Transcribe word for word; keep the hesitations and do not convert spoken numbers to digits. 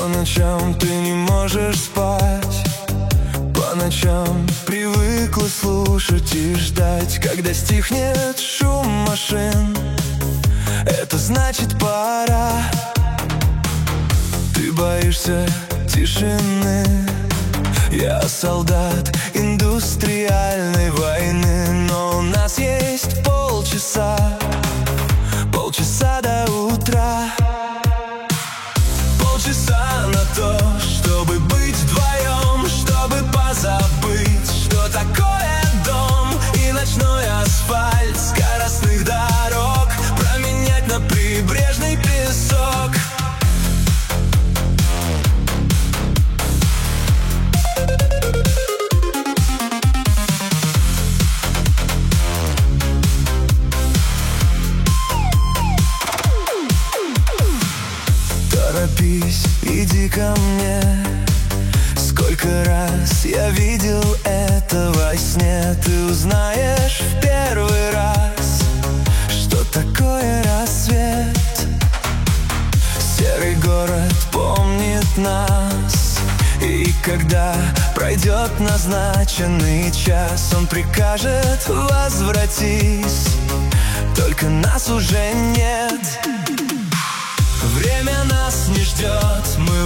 ночам ты не можешь спать, по ночам привыкла слушать и ждать, когда стихнет шум машин. Это значит пора. Ты боишься тишины. Я солдат индустриальной войны, но у нас есть полчаса, полчаса до утра. Полчаса на то, чтобы быть вдвоем, чтобы позабыть, что такое дом и ночной асфальт скоростных дорог, променять на прибрежный песок. Торопись, иди ко мне. Сколько раз я видел это во сне. Ты узнаешь в первый раз, что такое рассвет. Серый город помнит нас, и когда пройдет назначенный час, он прикажет: возвратись, только нас уже нет. Время нас не ждет, мы